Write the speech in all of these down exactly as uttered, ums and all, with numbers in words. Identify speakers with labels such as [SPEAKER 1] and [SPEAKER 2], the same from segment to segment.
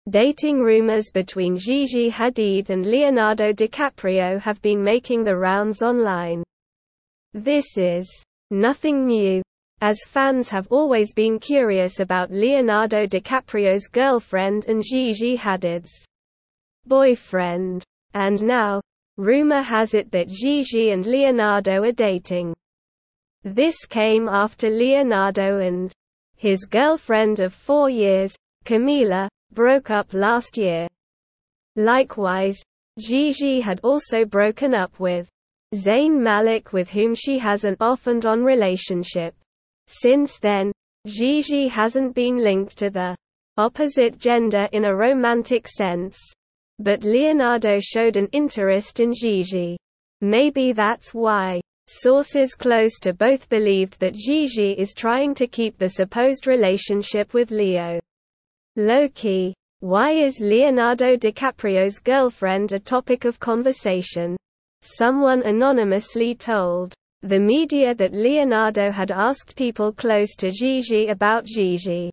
[SPEAKER 1] Dating rumors between Gigi Hadid and Leonardo DiCaprio have been making the rounds online. This is nothing new, as fans have always been curious about Leonardo DiCaprio's girlfriend and Gigi Hadid's boyfriend. And now, rumor has it that Gigi and Leonardo are dating. This came after Leonardo and his girlfriend of four years, Camila, broke up last year. Likewise, Gigi had also broken up with Zayn Malik, with whom she has an off-and-on relationship. Since then, Gigi hasn't been linked to the opposite gender in a romantic sense. But Leonardo showed an interest in Gigi. Maybe that's why sources close to both believed that Gigi is trying to keep the supposed relationship with Leo low-key. Why is Leonardo DiCaprio's girlfriend a topic of conversation? Someone anonymously told the media that Leonardo had asked people close to Gigi about Gigi.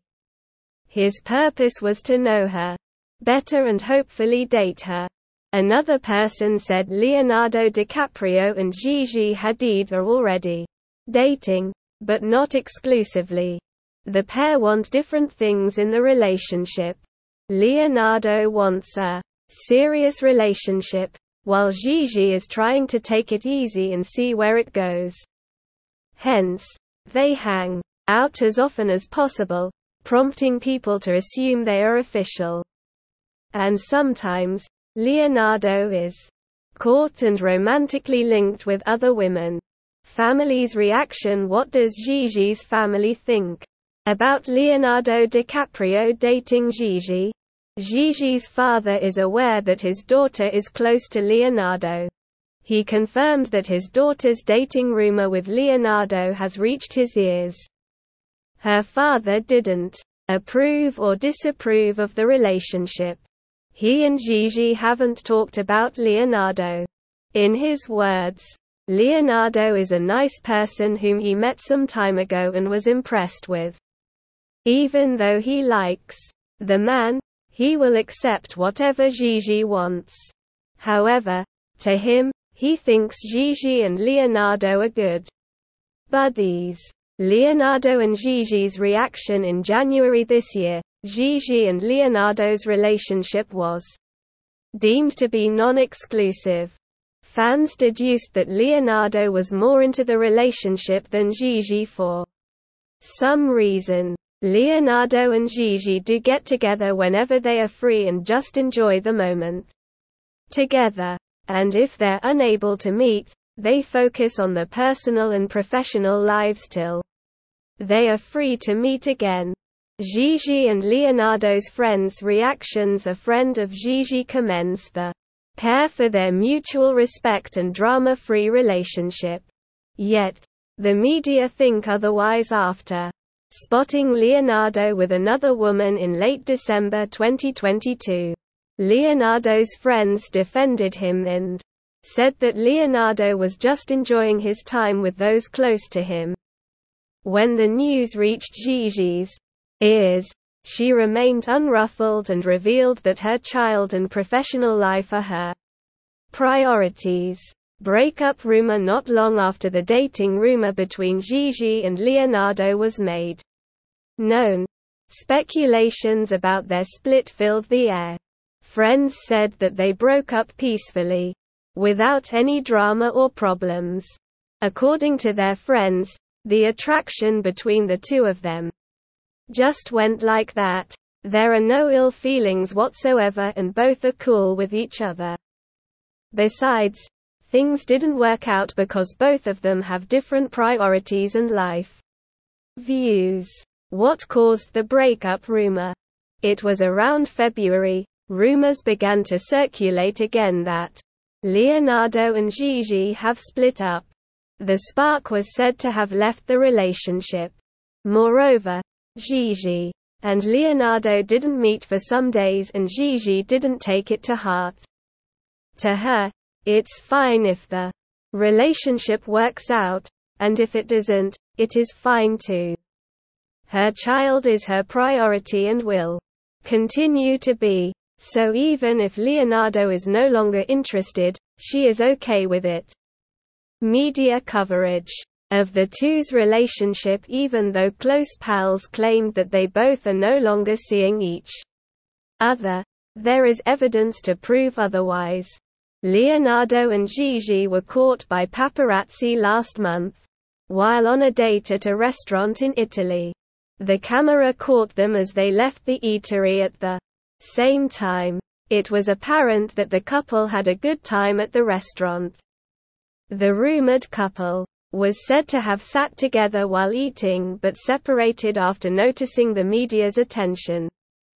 [SPEAKER 1] His purpose was to know her better and hopefully date her. Another person said Leonardo DiCaprio and Gigi Hadid are already dating, but not exclusively. The pair want different things in the relationship. Leonardo wants a serious relationship, while Gigi is trying to take it easy and see where it goes. Hence, they hang out as often as possible, prompting people to assume they are official. And sometimes, Leonardo is caught and romantically linked with other women. Family's reaction. What does Gigi's family think about Leonardo DiCaprio dating Gigi? Gigi's father is aware that his daughter is close to Leonardo. He confirmed that his daughter's dating rumor with Leonardo has reached his ears. Her father didn't approve or disapprove of the relationship. He and Gigi haven't talked about Leonardo. In his words, Leonardo is a nice person whom he met some time ago and was impressed with. Even though he likes the man, he will accept whatever Gigi wants. However, to him, he thinks Gigi and Leonardo are good buddies. Leonardo and Gigi's reaction. In January this year, Gigi and Leonardo's relationship was deemed to be non-exclusive. Fans deduced that Leonardo was more into the relationship than Gigi for some reason. Leonardo and Gigi do get together whenever they are free and just enjoy the moment together. And if they're unable to meet, they focus on their personal and professional lives till they are free to meet again. Gigi and Leonardo's friends' reactions. A friend of Gigi commends the pair for their mutual respect and drama-free relationship. Yet, the media think otherwise after spotting Leonardo with another woman in late December twenty twenty-two. Leonardo's friends defended him and said that Leonardo was just enjoying his time with those close to him. When the news reached Gigi's ears, she remained unruffled and revealed that her child and professional life are her priorities. Breakup rumor. Not long after the dating rumor between Gigi and Leonardo was made known, speculations about their split filled the air. Friends said that they broke up peacefully, without any drama or problems. According to their friends, the attraction between the two of them just went like that. There are no ill feelings whatsoever and both are cool with each other. Besides, things didn't work out because both of them have different priorities and life views. What caused the breakup rumor? It was around February, rumors began to circulate again that Leonardo and Gigi have split up. The spark was said to have left the relationship. Moreover, Gigi and Leonardo didn't meet for some days and Gigi didn't take it to heart. To her, it's fine if the relationship works out, and if it doesn't, it is fine too. Her child is her priority and will continue to be. So even if Leonardo is no longer interested, she is okay with it. Media coverage of the two's relationship, even though close pals claimed that they both are no longer seeing each other, there is evidence to prove otherwise. Leonardo and Gigi were caught by paparazzi last month while on a date at a restaurant in Italy. The camera caught them as they left the eatery at the same time. It was apparent that the couple had a good time at the restaurant. The rumored couple was said to have sat together while eating but separated after noticing the media's attention.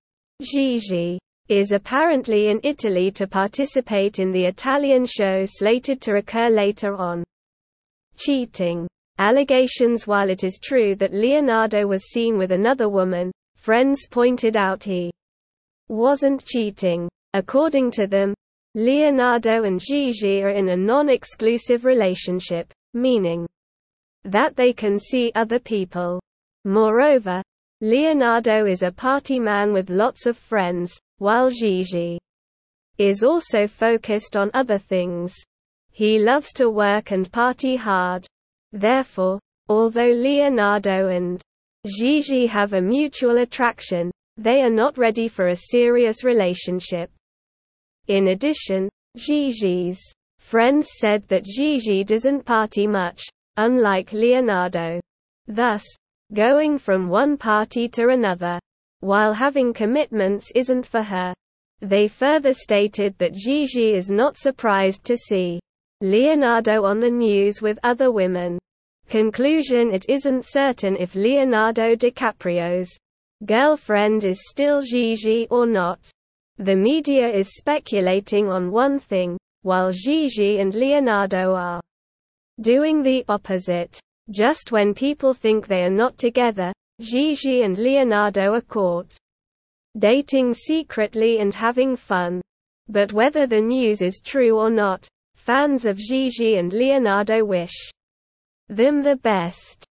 [SPEAKER 1] Gigi is apparently in Italy to participate in the Italian show slated to occur later on. Cheating allegations. While it is true that Leonardo was seen with another woman, friends pointed out he wasn't cheating. According to them, Leonardo and Gigi are in a non-exclusive relationship, meaning that they can see other people. Moreover, Leonardo is a party man with lots of friends, while Gigi is also focused on other things. He loves to work and party hard. Therefore, although Leonardo and Gigi have a mutual attraction, they are not ready for a serious relationship. In addition, Gigi's friends said that Gigi doesn't party much, unlike Leonardo. Thus, going from one party to another while having commitments isn't for her. They further stated that Gigi is not surprised to see Leonardo on the news with other women. Conclusion: it isn't certain if Leonardo DiCaprio's girlfriend is still Gigi or not. The media is speculating on one thing, while Gigi and Leonardo are doing the opposite. Just when people think they are not together, Gigi and Leonardo are caught dating secretly and having fun. But whether the news is true or not, fans of Gigi and Leonardo wish them the best.